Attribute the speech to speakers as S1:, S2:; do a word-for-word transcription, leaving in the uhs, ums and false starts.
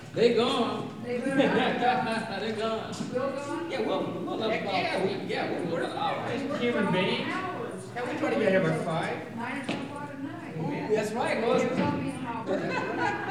S1: They gone.
S2: They
S1: They're
S2: better
S1: gone.
S2: Will gone?
S1: Yeah, well, well,
S3: Heck, yeah, we, yeah, we're, we're, all right.
S2: Nine
S3: Human beings.
S2: hours.
S3: Hell, we try to get here by five.
S2: Nine or ten o'clock at night.
S1: That's right,
S2: They
S1: Lois.
S2: were telling me how.
S1: That's right.